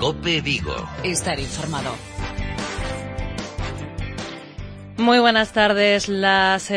COPE Vigo. Estar informado. Muy buenas tardes, las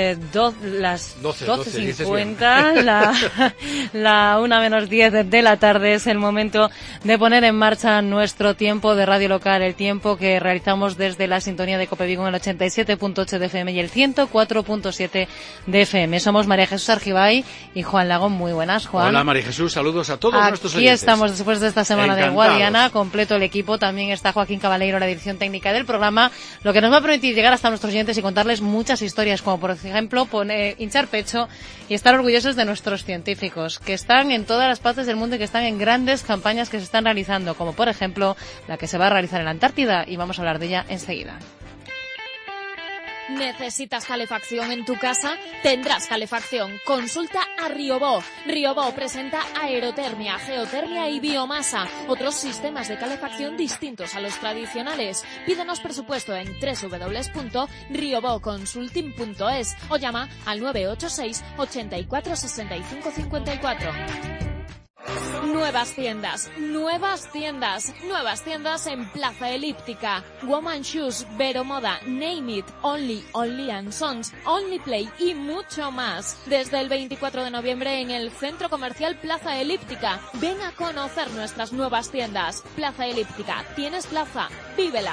12:50, la 1:10 de la tarde es el momento de poner en marcha nuestro tiempo de radio local, el tiempo que realizamos desde la sintonía de COPE Vigo en el 87.8 de FM y el 104.7 de FM. Somos María Jesús Argibay y Juan Lago. Muy buenas, Juan. Hola, María Jesús, saludos a todos nuestros oyentes. Aquí estamos después de esta semana Encantados. de Guadiana, completo el equipo. También está Joaquín Cabaleiro, la dirección técnica del programa, lo que nos va a permitir llegar hasta nuestros oyentes y contarles muchas historias, como por ejemplo hinchar pecho y estar orgullosos de nuestros científicos, que están en todas las partes del mundo y que están en grandes campañas que se están realizando, como por ejemplo la que se va a realizar en la Antártida, y vamos a hablar de ella enseguida. ¿Necesitas calefacción en tu casa? Tendrás calefacción. Consulta a Riobó. Riobó presenta aerotermia, geotermia y biomasa, otros sistemas de calefacción distintos a los tradicionales. Pídenos presupuesto en www.rioboconsulting.es o llama al 986 84 65 54. Nuevas tiendas en Plaza Elíptica. Woman Shoes, Vero Moda, Name It, Only and Sons, Only Play y mucho más. Desde el 24 de noviembre en el Centro Comercial Plaza Elíptica. Ven a conocer nuestras nuevas tiendas. Plaza Elíptica, tienes plaza, vívela.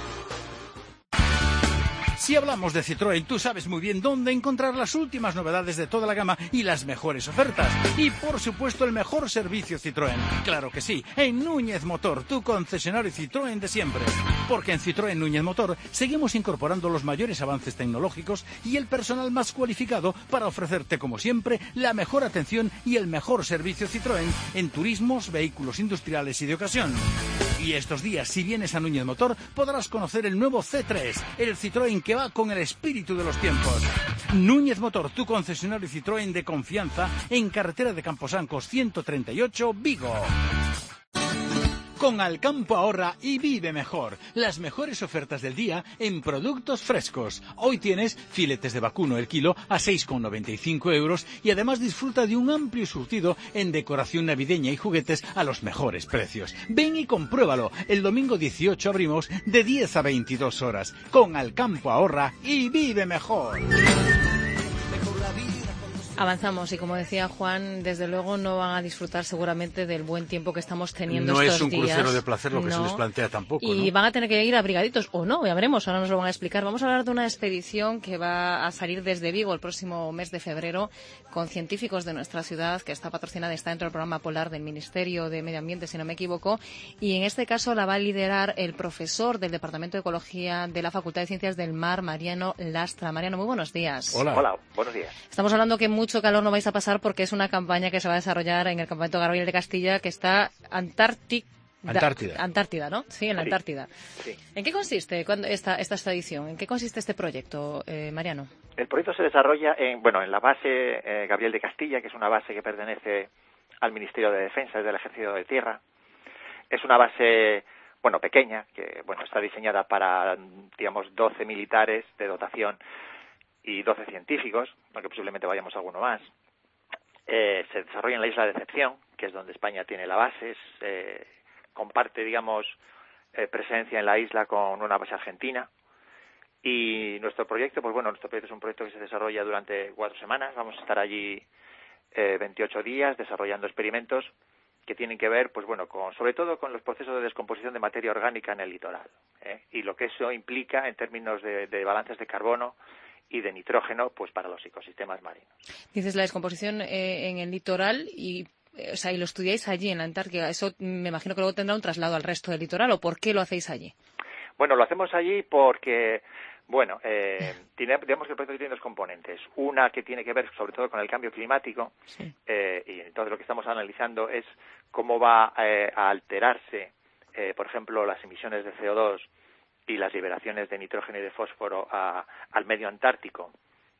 Si hablamos de Citroën, tú sabes muy bien dónde encontrar las últimas novedades de toda la gama y las mejores ofertas. Y, por supuesto, el mejor servicio Citroën. Claro que sí, en Núñez Motor, tu concesionario Citroën de siempre. Porque en Citroën Núñez Motor seguimos incorporando los mayores avances tecnológicos y el personal más cualificado para ofrecerte, como siempre, la mejor atención y el mejor servicio Citroën en turismos, vehículos industriales y de ocasión. Y estos días, si vienes a Núñez Motor, podrás conocer el nuevo C3, el Citroën que va con el espíritu de los tiempos. Núñez Motor, tu concesionario Citroën de confianza, en carretera de Camposancos 138, Vigo. Con Alcampo ahorra y vive mejor. Las mejores ofertas del día en productos frescos. Hoy tienes filetes de vacuno el kilo a 6,95 euros y además disfruta de un amplio surtido en decoración navideña y juguetes a los mejores precios. Ven y compruébalo. El domingo 18 abrimos de 10 a 22 horas. Con Alcampo ahorra y vive mejor. Avanzamos y, como decía Juan, desde luego no van a disfrutar seguramente del buen tiempo que estamos teniendo estos días. No es un crucero de placer lo que se les plantea tampoco, ¿no? Y van a tener que ir abrigaditos, o no, ya veremos, ahora nos lo van a explicar. Vamos a hablar de una expedición que va a salir desde Vigo el próximo mes de febrero con científicos de nuestra ciudad, que está patrocinada, está dentro del programa Polar del Ministerio de Medio Ambiente, si no me equivoco, y en este caso la va a liderar el profesor del Departamento de Ecología de la Facultad de Ciencias del Mar, Mariano Lastra. Mariano, muy buenos días. Hola, buenos días. Estamos hablando que mucho calor no vais a pasar porque es una campaña que se va a desarrollar en el campamento Gabriel de Castilla, que está Antártida, ¿no? Sí, en la Antártida. Sí. ¿En qué consiste esta expedición? ¿En qué consiste este proyecto, Mariano? El proyecto se desarrolla en la base Gabriel de Castilla, que es una base que pertenece al Ministerio de Defensa, es del Ejército de Tierra. Es una base, pequeña, que, está diseñada para, 12 militares de dotación y 12 científicos, aunque posiblemente vayamos alguno más. Se desarrolla en la isla de Decepción, que es donde España tiene la base, comparte, presencia en la isla con una base argentina. Y nuestro proyecto, es un proyecto que se desarrolla durante 4 semanas. Vamos a estar allí 28 días desarrollando experimentos que tienen que ver, sobre todo con los procesos de descomposición de materia orgánica en el litoral, y lo que eso implica en términos de balances de carbono y de nitrógeno, para los ecosistemas marinos. Dices la descomposición en el litoral y lo estudiáis allí en la Antártida. Eso me imagino que luego tendrá un traslado al resto del litoral, ¿o por qué lo hacéis allí? Lo hacemos allí porque, digamos que el proyecto tiene 2 componentes. Una que tiene que ver sobre todo con el cambio climático, sí. Y entonces lo que estamos analizando es cómo va a alterarse, por ejemplo, las emisiones de CO2 y las liberaciones de nitrógeno y de fósforo al medio antártico,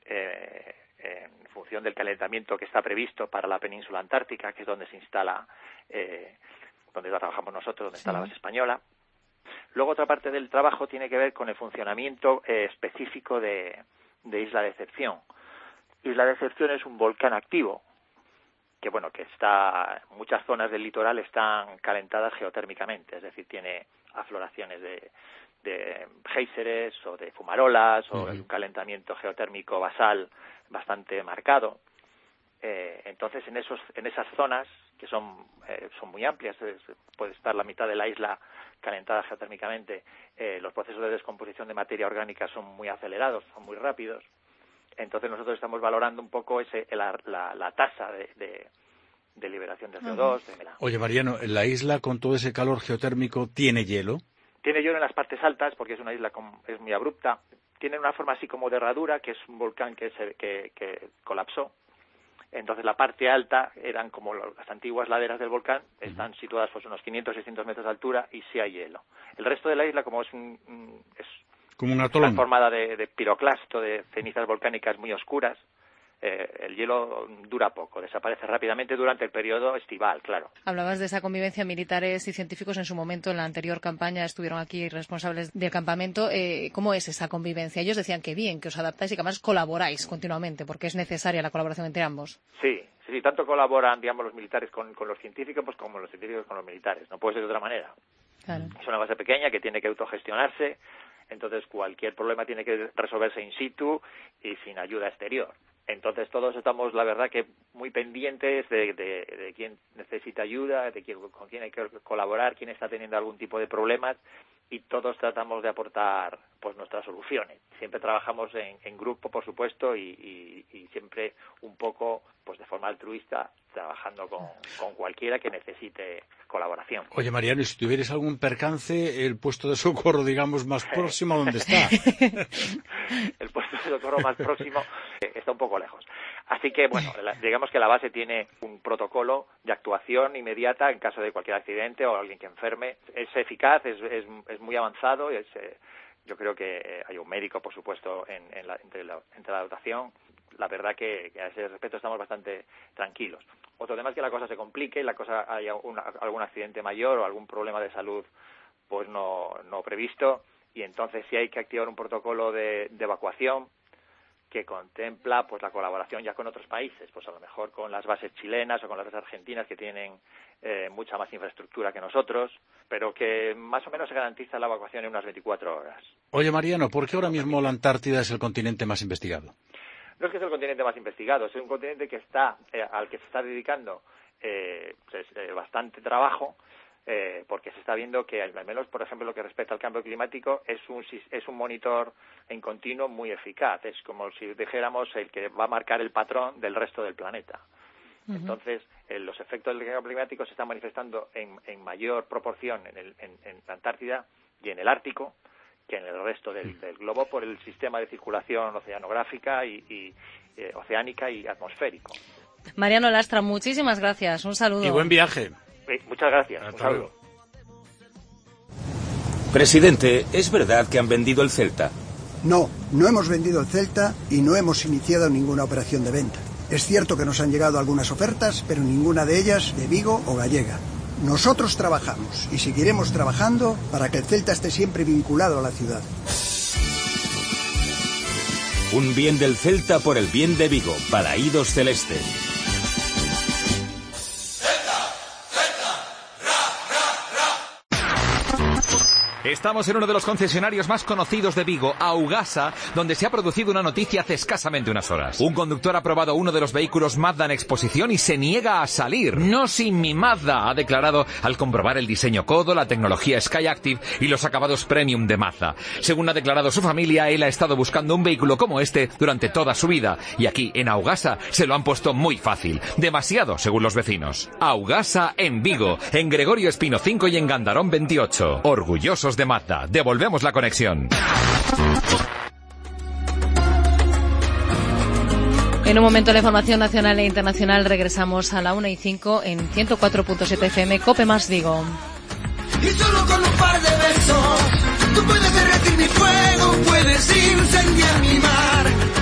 en función del calentamiento que está previsto para la península antártica, que es donde se instala, donde trabajamos nosotros, donde está la base española. Luego otra parte del trabajo tiene que ver con el funcionamiento específico de Isla Decepción. Isla Decepción es un volcán activo muchas zonas del litoral están calentadas geotérmicamente, es decir, tiene afloraciones de géiseres o de fumarolas o un calentamiento geotérmico basal bastante marcado. Entonces, en esas zonas que son muy amplias, puede estar la mitad de la isla calentada geotérmicamente, los procesos de descomposición de materia orgánica son muy acelerados, son muy rápidos. Entonces nosotros estamos valorando un poco la tasa de liberación de CO2. Oye, Mariano, ¿la isla con todo ese calor geotérmico tiene hielo? Tiene hielo en las partes altas porque es una isla es muy abrupta. Tiene una forma así como de herradura, que es un volcán que colapsó. Entonces la parte alta eran como las antiguas laderas del volcán, están situadas pues unos 500-600 metros de altura y sí hay hielo. El resto de la isla, como es como un atolón, está formada de piroclasto, de cenizas volcánicas muy oscuras, el hielo dura poco, desaparece rápidamente durante el periodo estival, claro. Hablabas de esa convivencia. Militares y científicos en su momento, en la anterior campaña, estuvieron aquí responsables del campamento. ¿Cómo es esa convivencia? Ellos decían que bien, que os adaptáis y que además colaboráis continuamente, porque es necesaria la colaboración entre ambos. Sí, tanto colaboran, digamos, los militares con los científicos, pues como los científicos con los militares. No puede ser de otra manera. Claro. Es una base pequeña que tiene que autogestionarse, entonces cualquier problema tiene que resolverse in situ y sin ayuda exterior. Entonces todos estamos, la verdad, que muy pendientes de quién necesita ayuda, con quién hay que colaborar, quién está teniendo algún tipo de problemas, y todos tratamos de aportar pues nuestras soluciones. Siempre trabajamos en grupo, por supuesto, y siempre un poco pues de forma altruista, trabajando con cualquiera que necesite colaboración. Oye, Mariano, ¿y si tuvierais algún percance, el puesto de socorro, digamos, más próximo, dónde está? El puesto de socorro más próximo está un poco lejos. Así que, bueno, digamos que la base tiene un protocolo de actuación inmediata en caso de cualquier accidente o alguien que enferme. Es eficaz, es muy avanzado, yo creo que hay un médico, por supuesto, entre la dotación. La verdad que a ese respecto estamos bastante tranquilos. Otro tema es que la cosa se complique, haya algún accidente mayor o algún problema de salud pues no previsto, y entonces sí hay que activar un protocolo de evacuación que contempla pues la colaboración ya con otros países, pues a lo mejor con las bases chilenas o con las bases argentinas, que tienen mucha más infraestructura que nosotros, pero que más o menos se garantiza la evacuación en unas 24 horas. Oye, Mariano, ¿por qué ahora mismo la Antártida es el continente más investigado? No es que sea el continente más investigado, es un continente que al que se está dedicando bastante trabajo, porque se está viendo que, al menos, por ejemplo, lo que respecta al cambio climático, es un monitor en continuo muy eficaz. Es como si dijéramos el que va a marcar el patrón del resto del planeta. Entonces, los efectos del cambio climático se están manifestando en mayor proporción en la Antártida y en el Ártico que en el resto del globo, por el sistema de circulación oceanográfica y oceánica y atmosférico. Mariano Lastra, muchísimas gracias. Un saludo. Y buen viaje. Muchas gracias. Un saludo. Presidente, ¿es verdad que han vendido el Celta? No hemos vendido el Celta y no hemos iniciado ninguna operación de venta. Es cierto que nos han llegado algunas ofertas, pero ninguna de ellas de Vigo o gallega. Nosotros trabajamos y seguiremos trabajando para que el Celta esté siempre vinculado a la ciudad. Un bien del Celta por el bien de Vigo. Balaídos Celeste. Estamos en uno de los concesionarios más conocidos de Vigo, Augasa, donde se ha producido una noticia hace escasamente unas horas. Un conductor ha probado uno de los vehículos Mazda en exposición y se niega a salir. No sin mi Mazda, ha declarado al comprobar el diseño Codo, la tecnología Skyactiv y los acabados premium de Mazda. Según ha declarado su familia, él ha estado buscando un vehículo como este durante toda su vida. Y aquí, en Augasa, se lo han puesto muy fácil. Demasiado, según los vecinos. Augasa en Vigo, en Gregorio Espino 5 y en Gandarón 28. Orgullosos de Mazda. Devolvemos la conexión. En un momento la información nacional e internacional. Regresamos a la 1:05 en 104.7 FM, Cope más Vigo. Y solo con un par de besos tú puedes derretir mi fuego, puedes incendiar mi mar.